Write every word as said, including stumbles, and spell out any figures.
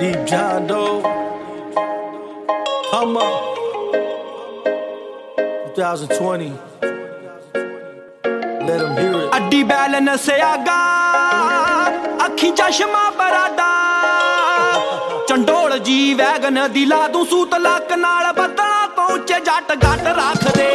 Deep John Doe. Come on. twenty twenty. Let them hear it. ਅੱਡੀ ਬੈਲ ਨਸਿਆਗਾ ਅੱਖੀ ਚਸ਼ਮਾ ਬਰਾਦਾ ਚੰਡੋਲ G wagon ਦੀ ਲਾ ਦੂੰ ਸੂਤ ਲੱਕ ਨਾਲ ਬੱਦਲਾਂ ਤੋਂ ਉੱਚੇ ਜੱਟ ਗੱਟ ਰੱਖਦੇ